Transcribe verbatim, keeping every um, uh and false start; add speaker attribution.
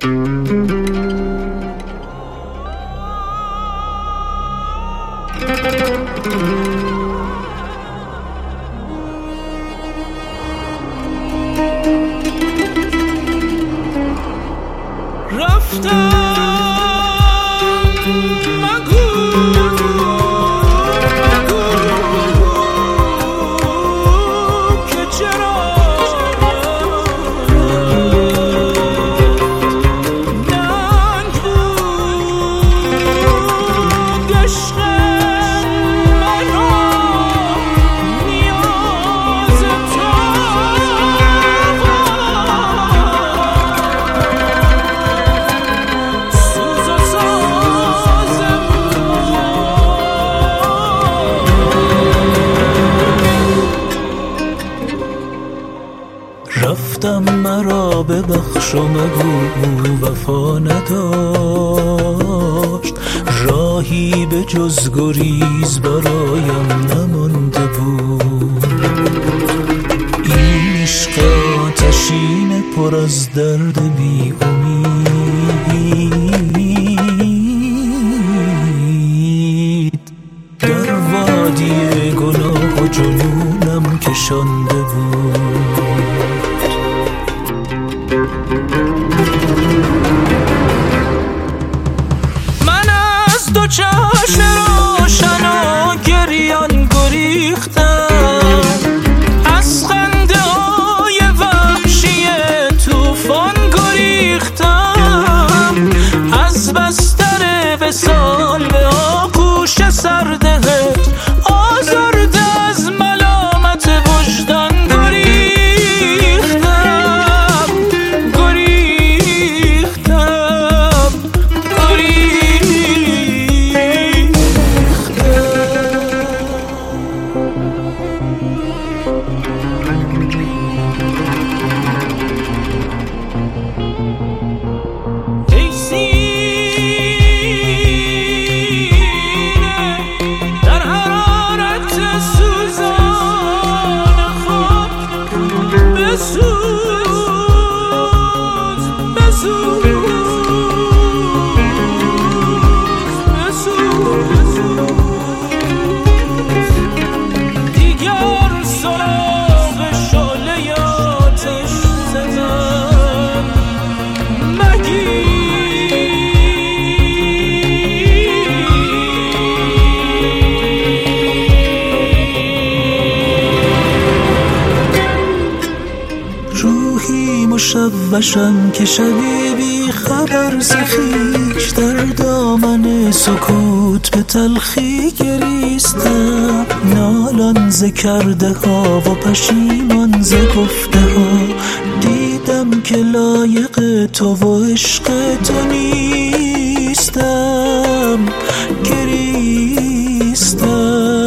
Speaker 1: رفتم رفتم مرا ببخش و مگو وفا نداشت، راهی به جز گریز برایم نمانده بود. این عشق آتشین پر از درد بی امید در وادی گناه و جنونم کشانده بود. من از دو چشم روشن و گریان گریختم، از خنده های وحشی طوفان گریختم، از بستر وصال به آغوش سردهت آزرده از ملامت وجدان مشوشم که شبی بی خبر ز خویش در دامن سکوت به تلخی گریستم، نالان ز کرده ها و پشیمان ز گفته ها، دیدم که لایق تو و عشق تو نیستم، گریستم.